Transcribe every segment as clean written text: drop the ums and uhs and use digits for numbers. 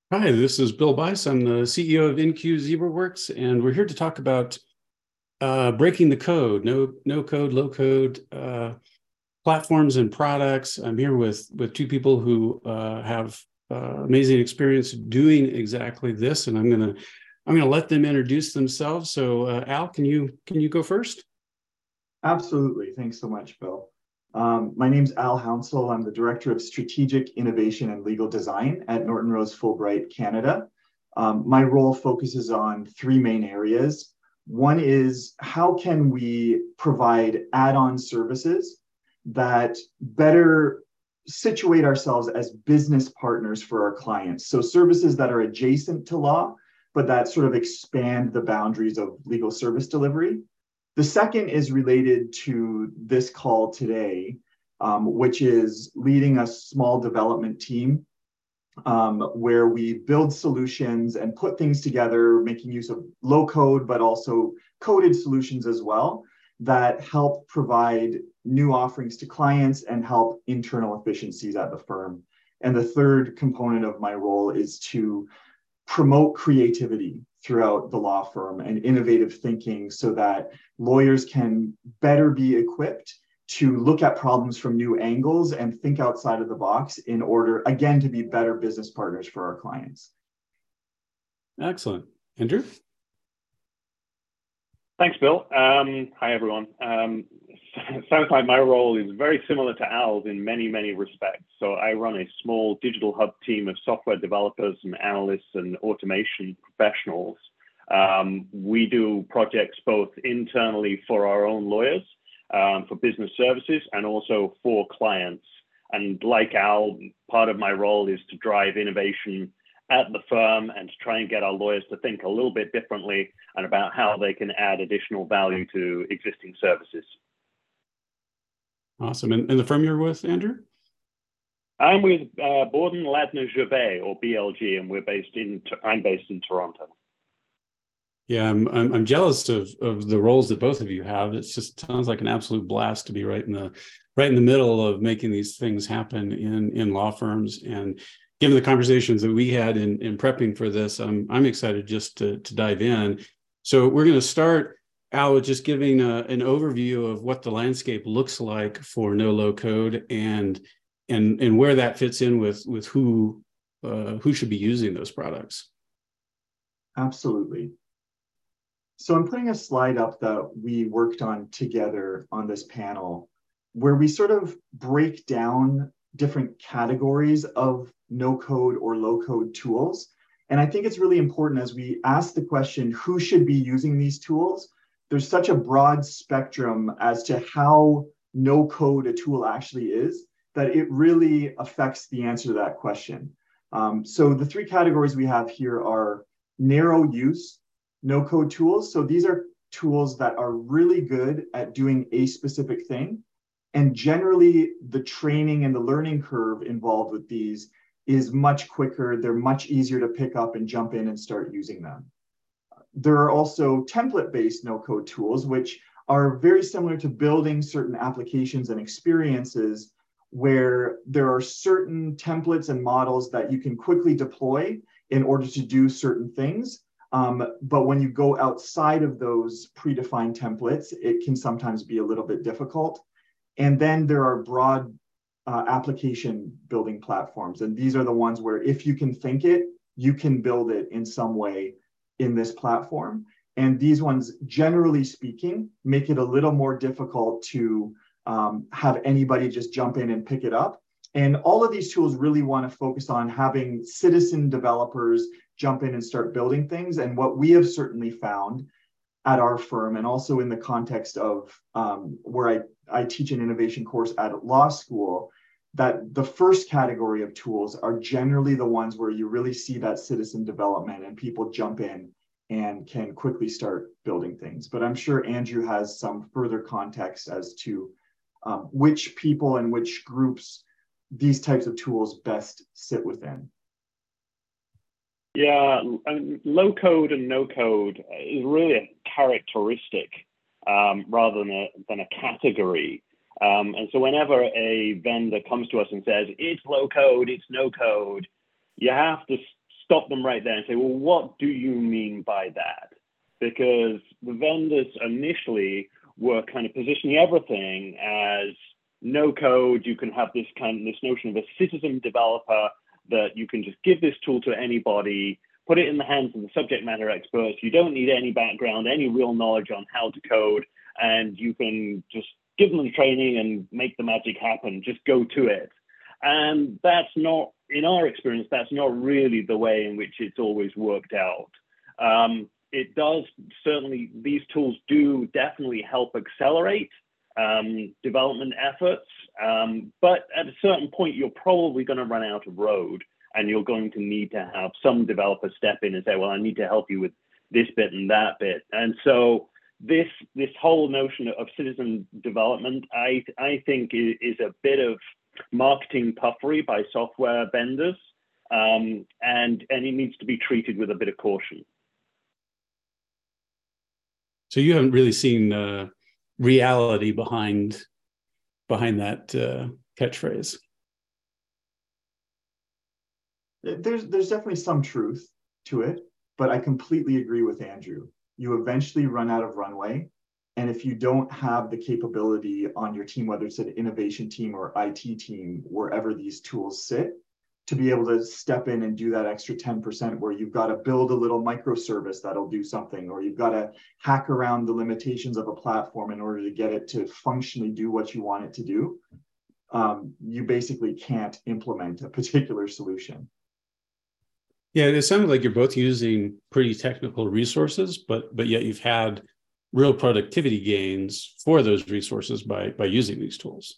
Hi, this is Bill Bice. I'm the CEO of InQ ZebraWorks, and we're here to talk about breaking the code, no code, low code platforms and products. I'm here with two people who have amazing experience doing exactly this, and I'm gonna let them introduce themselves. So, Al, can you go first? Absolutely. Thanks so much, Bill. My name's Al Hounsel. I'm the Director of Strategic Innovation and Legal Design at Norton Rose Fulbright Canada. My role focuses on three main areas. One is how can we provide add-on services that better situate ourselves as business partners for our clients. So services that are adjacent to law, but that sort of expand the boundaries of legal service delivery. The second is related to this call today, which is leading a small development team where we build solutions and put things together, making use of low code, but also coded solutions as well that help provide new offerings to clients and help internal efficiencies at the firm. And the third component of my role is to promote creativity throughout the law firm and innovative thinking so that lawyers can better be equipped to look at problems from new angles and think outside of the box in order, again, to be better business partners for our clients. Excellent, Andrew. Thanks, Bill. Hi, everyone. Sounds like my role is very similar to Al's in many, many respects. So I run a small digital hub team of software developers and analysts and automation professionals. We do projects both internally for our own lawyers, for business services, and also for clients. And like Al, part of my role is to drive innovation at the firm and to try and get our lawyers to think a little bit differently and about how they can add additional value to existing services. Awesome. And the firm you're with, Andrew? I'm with Borden Ladner Gervais, or BLG, and I'm based in Toronto. Yeah, I'm jealous of the roles that both of you have. It just sounds like an absolute blast to be right in the middle of making these things happen in law firms. And given the conversations that we had in prepping for this, I'm excited just to dive in. So we're going to start out with just giving an overview of what the landscape looks like for no low code and where that fits in with who should be using those products. Absolutely. So I'm putting a slide up that we worked on together on this panel where we sort of break down different categories of no code or low code tools. And I think it's really important as we ask the question, who should be using these tools? There's such a broad spectrum as to how no code a tool actually is that it really affects the answer to that question. So the three categories we have here are narrow use no code tools. So these are tools that are really good at doing a specific thing. And generally, the training and the learning curve involved with these is much quicker. They're much easier to pick up and jump in and start using them. There are also template-based no-code tools, which are very similar to building certain applications and experiences where there are certain templates and models that you can quickly deploy in order to do certain things. But when you go outside of those predefined templates, it can sometimes be a little bit difficult. And then there are broad application building platforms. And these are the ones where if you can think it, you can build it in some way in this platform. And these ones, generally speaking, make it a little more difficult to have anybody just jump in and pick it up. And all of these tools really want to focus on having citizen developers jump in and start building things. And what we have certainly found at our firm, and also in the context of where I teach an innovation course at law school, that the first category of tools are generally the ones where you really see that citizen development and people jump in and can quickly start building things. But I'm sure Andrew has some further context as to which people and which groups these types of tools best sit within. Yeah, low code and no code is really a characteristic rather than a category. And so whenever a vendor comes to us and says, it's low code, it's no code, you have to stop them right there and say, well, what do you mean by that? Because the vendors initially were kind of positioning everything as no code. You can have this notion of a citizen developer, that you can just give this tool to anybody, put it in the hands of the subject matter experts. You don't need any background, any real knowledge on how to code, and you can just give them the training and make the magic happen. Just go to it. And that's not, in our experience, that's not really the way in which it's always worked out. It does certainly, these tools do definitely help accelerate development efforts, but at a certain point, you're probably going to run out of road, and you're going to need to have some developer step in and say, well, I need to help you with this bit and that bit. And so this whole notion of citizen development, I think is a bit of marketing puffery by software vendors, and it needs to be treated with a bit of caution. So you haven't really seen reality behind that catchphrase. There's definitely some truth to it, but I completely agree with Andrew. You eventually run out of runway. And if you don't have the capability on your team, whether it's an innovation team or IT team, wherever these tools sit, to be able to step in and do that extra 10% where you've got to build a little microservice that'll do something, or you've got to hack around the limitations of a platform in order to get it to functionally do what you want it to do, you basically can't implement a particular solution. Yeah, it sounded like you're both using pretty technical resources, but yet you've had real productivity gains for those resources by using these tools.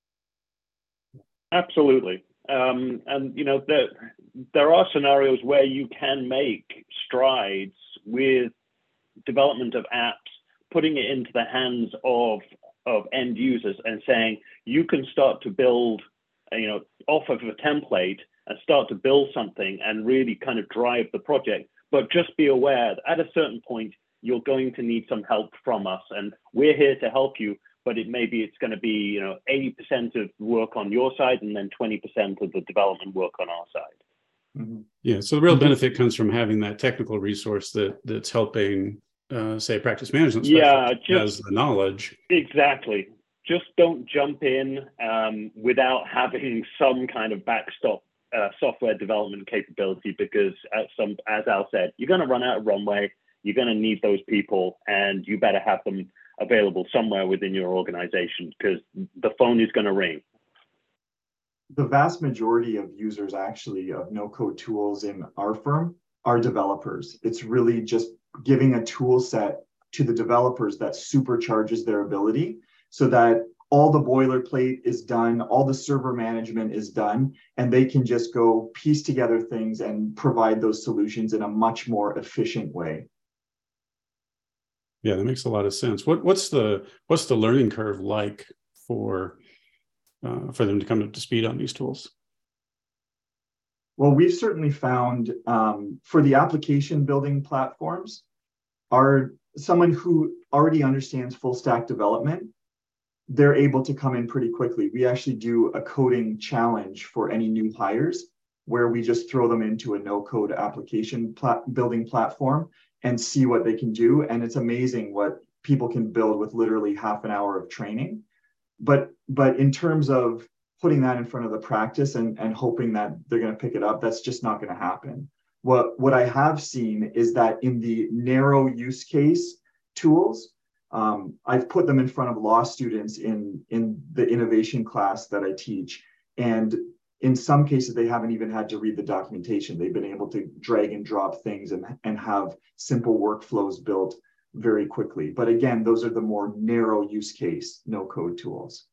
Absolutely. And there are scenarios where you can make strides with development of apps, putting it into the hands of end users and saying, you can start to build, off of a template and start to build something and really kind of drive the project. But just be aware that at a certain point, you're going to need some help from us, and we're here to help you. But it's going to be 80% of work on your side and then 20% of the development work on our side. Mm-hmm. Yeah. So the real benefit comes from having that technical resource that's helping, say, practice management specialist has the knowledge. Exactly. Just don't jump in without having some kind of backstop software development capability, because as Al said, you're going to run out of runway. You're going to need those people, and you better have them available somewhere within your organization, because the phone is going to ring. The vast majority of users actually of no-code tools in our firm are developers. It's really just giving a tool set to the developers that supercharges their ability, so that all the boilerplate is done, all the server management is done, and they can just go piece together things and provide those solutions in a much more efficient way. Yeah, that makes a lot of sense. What's the learning curve like for them to come up to speed on these tools? Well, we've certainly found for the application building platforms, someone who already understands full stack development, they're able to come in pretty quickly. We actually do a coding challenge for any new hires, where we just throw them into a no-code application building platform and see what they can do. And it's amazing what people can build with literally half an hour of training. But in terms of putting that in front of the practice and hoping that they're going to pick it up, that's just not going to happen. What I have seen is that in the narrow use case tools, I've put them in front of law students in the innovation class that I teach. And in some cases, they haven't even had to read the documentation. They've been able to drag and drop things and have simple workflows built very quickly. But again, those are the more narrow use case no-code tools.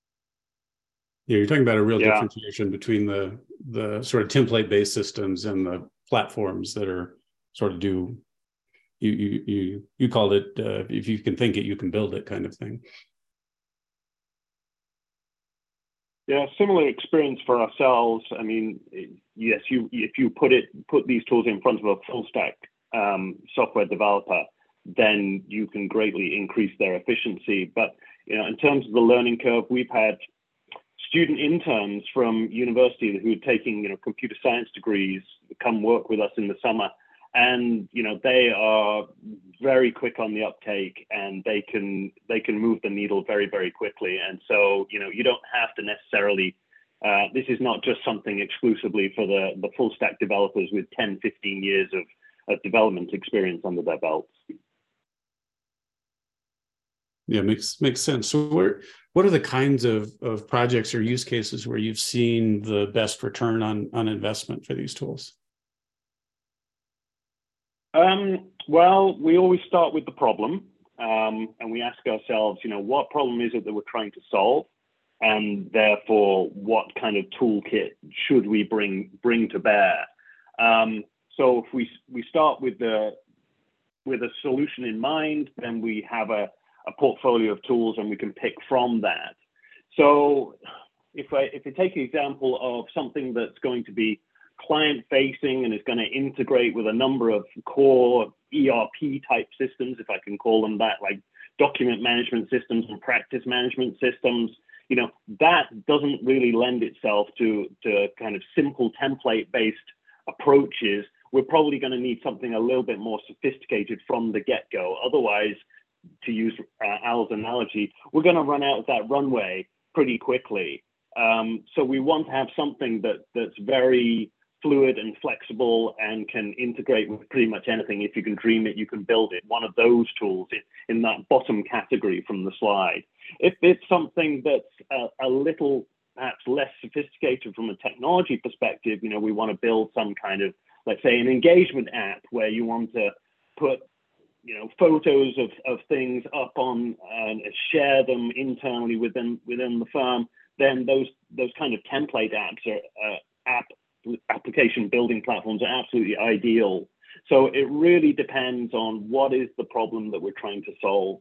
Yeah, you're talking about a real differentiation between the sort of template-based systems and the platforms that are sort of you called it, if you can think it, you can build it kind of thing. Yeah, similar experience for ourselves. I mean, yes, if you put these tools in front of a full stack software developer, then you can greatly increase their efficiency. But in terms of the learning curve, we've had student interns from university who are taking, computer science degrees come work with us in the summer. And, they are very quick on the uptake, and they can move the needle very, very quickly. And so, you don't have to necessarily, this is not just something exclusively for the full stack developers with 10, 15 years of development experience under their belts. Yeah, makes sense. So what are the kinds of projects or use cases where you've seen the best return on investment for these tools? Well, we always start with the problem, and we ask ourselves, what problem is it that we're trying to solve? And therefore, what kind of toolkit should we bring to bear? So if we start with a solution in mind, then we have a portfolio of tools, and we can pick from that. So if we take an example of something that's going to be client facing and is going to integrate with a number of core ERP type systems, if I can call them that, like document management systems and practice management systems, that doesn't really lend itself to kind of simple template based approaches. We're probably going to need something a little bit more sophisticated from the get-go. Otherwise, to use Al's analogy, we're going to run out of that runway pretty quickly. So we want to have something that's very fluid and flexible and can integrate with pretty much anything. If you can dream it, you can build it. One of those tools in that bottom category from the slide. If it's something that's a little perhaps less sophisticated from a technology perspective, we want to build some kind of, let's say, an engagement app where you want to put photos of things up on and share them internally within the firm, then those kind of template apps are application building platforms are absolutely ideal. So it really depends on what is the problem that we're trying to solve.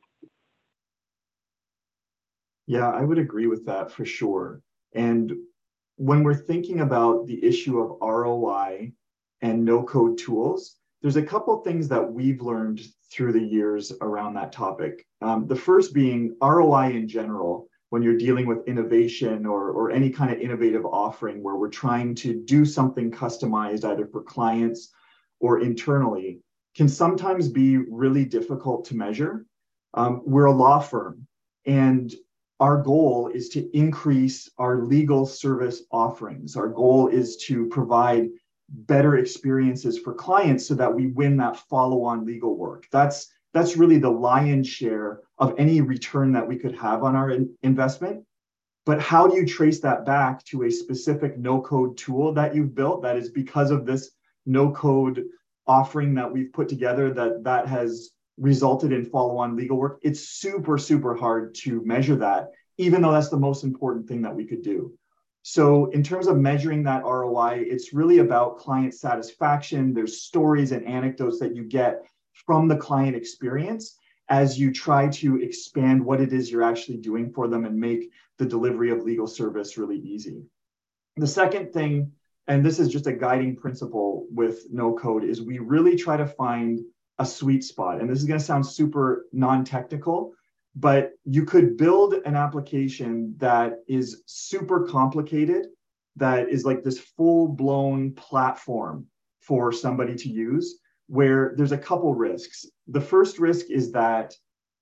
Yeah, I would agree with that for sure. And when we're thinking about the issue of ROI and no-code tools, there's a couple things that we've learned through the years around that topic. The first being ROI in general, when you're dealing with innovation or any kind of innovative offering where we're trying to do something customized either for clients or internally, can sometimes be really difficult to measure. We're a law firm, and our goal is to increase our legal service offerings. Our goal is to provide better experiences for clients so that we win that follow-on legal work. That's really the lion's share of any return that we could have on our investment. But how do you trace that back to a specific no-code tool that you've built that is because of this no-code offering that we've put together that has resulted in follow-on legal work? It's super, super hard to measure that, even though that's the most important thing that we could do. So in terms of measuring that ROI, it's really about client satisfaction. There's stories and anecdotes that you get from the client experience as you try to expand what it is you're actually doing for them and make the delivery of legal service really easy. The second thing, and this is just a guiding principle with no code, is we really try to find a sweet spot. And this is going to sound super non-technical, but you could build an application that is super complicated, that is like this full-blown platform for somebody to use, where there's a couple risks. The first risk is that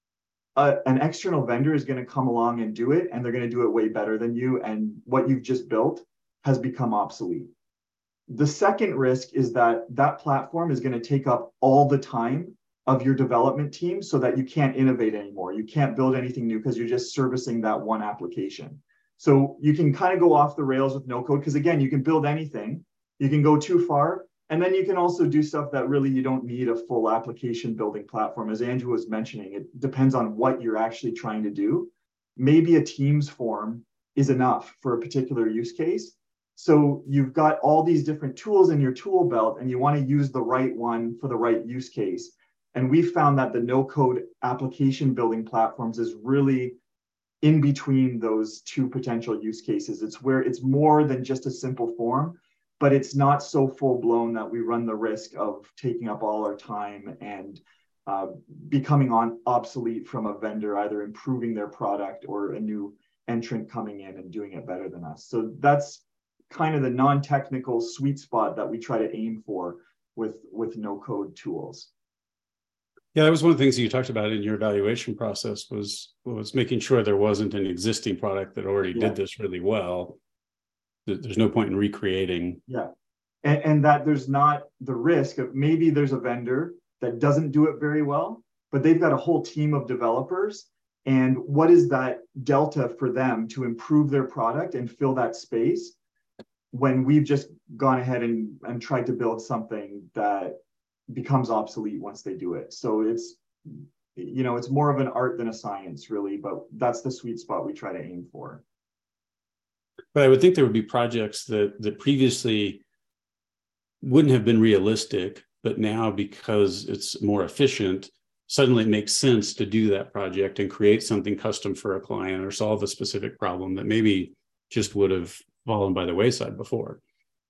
an external vendor is going to come along and do it, and they're going to do it way better than you, and what you've just built has become obsolete. The second risk is that that platform is going to take up all the time of your development team so that you can't innovate anymore. You can't build anything new because you're just servicing that one application. So you can kind of go off the rails with no code because, again, you can build anything. You can go too far. And then you can also do stuff that really you don't need a full application building platform. As Andrew was mentioning, it depends on what you're actually trying to do. Maybe a Teams form is enough for a particular use case. So you've got all these different tools in your tool belt, and you want to use the right one for the right use case. And we found that the no-code application building platforms is really in between those two potential use cases. It's where it's more than just a simple form, but it's not so full-blown that we run the risk of taking up all our time and becoming obsolete from a vendor, either improving their product or a new entrant coming in and doing it better than us. So that's kind of the non-technical sweet spot that we try to aim for with no code tools. Yeah, that was one of the things that you talked about in your evaluation process was making sure there wasn't an existing product that already did this really well. There's no point in recreating. Yeah. And that there's not the risk of maybe there's a vendor that doesn't do it very well, but they've got a whole team of developers. And what is that delta for them to improve their product and fill that space when we've just gone ahead and tried to build something that becomes obsolete once they do it. So it's, you know, it's more of an art than a science, really, but that's the sweet spot we try to aim for. But I would think there would be projects that previously wouldn't have been realistic, but now because it's more efficient, suddenly it makes sense to do that project and create something custom for a client or solve a specific problem that maybe just would have fallen by the wayside before.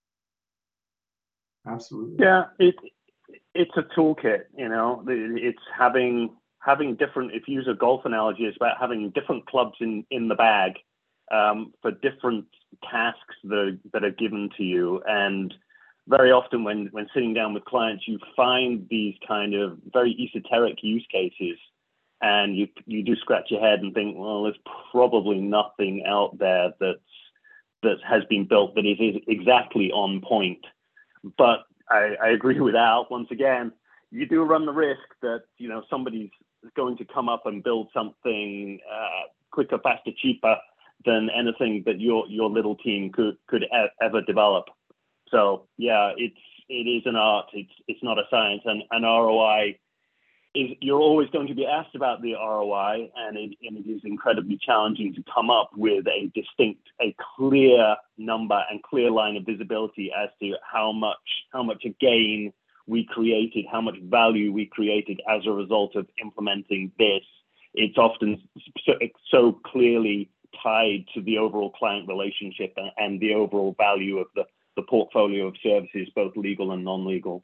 Absolutely. Yeah, it's a toolkit, you know. It's having different, if you use a golf analogy, it's about having different clubs in the bag for different tasks that are given to you. And very often when sitting down with clients, you find these kind of very esoteric use cases, and you do scratch your head and think, well, there's probably nothing out there that has been built that is exactly on point. But I agree with Al. Once again, you do run the risk that, you know, somebody's going to come up and build something quicker, faster, cheaper than anything that your little team could ever develop. So yeah, it is an art. It's not a science. And ROI is, you're always going to be asked about the ROI, and it is incredibly challenging to come up with a clear number and clear line of visibility as to how much a gain we created, how much value we created as a result of implementing this. It's often so clearly tied to the overall client relationship and the overall value of the portfolio of services, both legal and non-legal.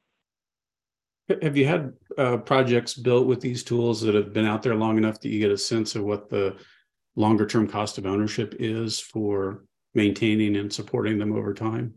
Have you had projects built with these tools that have been out there long enough that you get a sense of what the longer term cost of ownership is for maintaining and supporting them over time?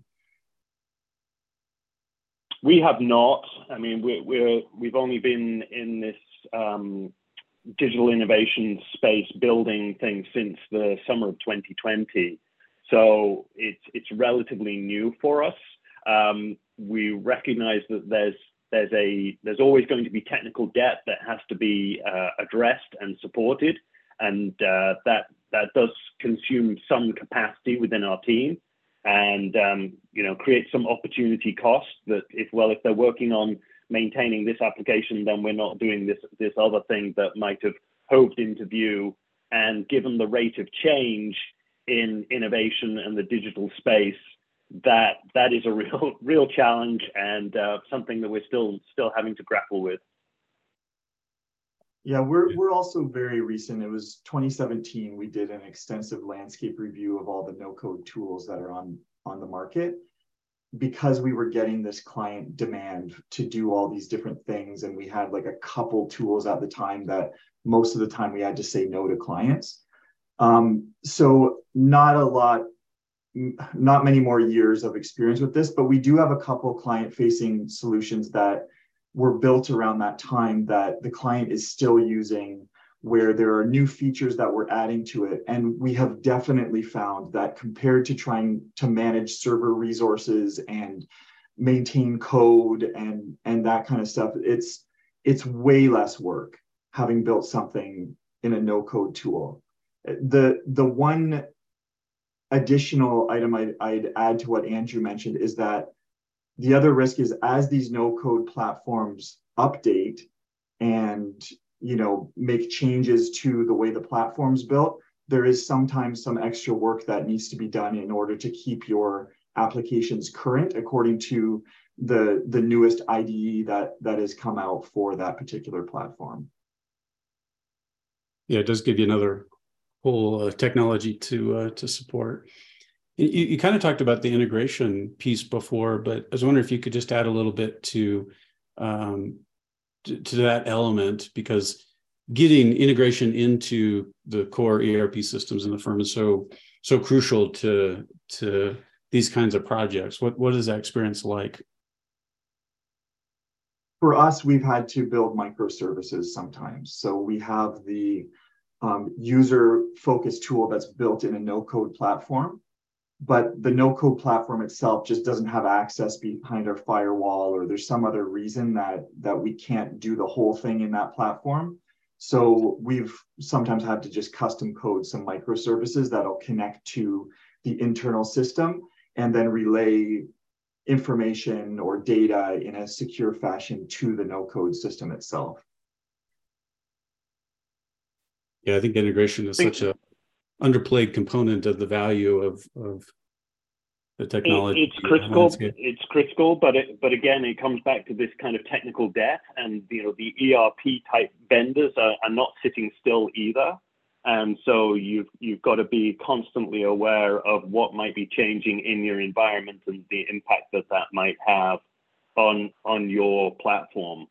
We have not. I mean, we've only been in this digital innovation space building things since the summer of 2020. So it's relatively new for us. We recognize that there's always going to be technical debt that has to be addressed and supported, and that does consume some capacity within our team, and you know, create some opportunity costs that if they're working on maintaining this application, then we're not doing this other thing that might have hoved into view. And given the rate of change in innovation and the digital space, that is a real challenge, and something that we're still having to grapple with. Yeah, we're also very recent. It was 2017. We did an extensive landscape review of all the no-code tools that are on the market, because we were getting this client demand to do all these different things, and we had like a couple tools at the time that most of the time we had to say no to clients. So not many more years of experience with this, but we do have a couple client-facing solutions that were built around that time that the client is still using, where there are new features that we're adding to it. And we have definitely found that compared to trying to manage server resources and maintain code and that kind of stuff, it's way less work having built something in a no-code tool. The one additional item I'd add to what Andrew mentioned is that the other risk is, as these no-code platforms update and, you know, make changes to the way the platform's built, there is sometimes some extra work that needs to be done in order to keep your applications current according to the newest IDE that has come out for that particular platform. Yeah, it does give you another whole technology to support. You kind of talked about the integration piece before, but I was wondering if you could just add a little bit to that element, because getting integration into the core ERP systems in the firm is so crucial to these kinds of projects. What is that experience like? For us, we've had to build microservices sometimes. So we have the user-focused tool that's built in a no-code platform, but the no-code platform itself just doesn't have access behind our firewall, or there's some other reason that we can't do the whole thing in that platform. So we've sometimes had to just custom code some microservices that'll connect to the internal system and then relay information or data in a secure fashion to the no-code system itself. Yeah, I think integration is such a underplayed component of the value of the technology. It's critical. It's critical, but again, it comes back to this kind of technical debt, and the ERP type vendors are not sitting still either. And so you've got to be constantly aware of what might be changing in your environment and the impact that might have on your platform.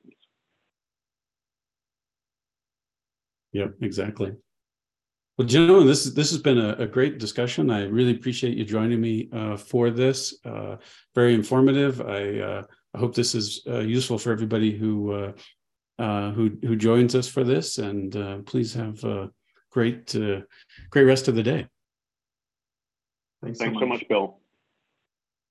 Yeah, exactly. Well, gentlemen, this has been a great discussion. I really appreciate you joining me for this. Very informative. I hope this is useful for everybody who joins us for this. And please have a great rest of the day. Thanks so much, Bill.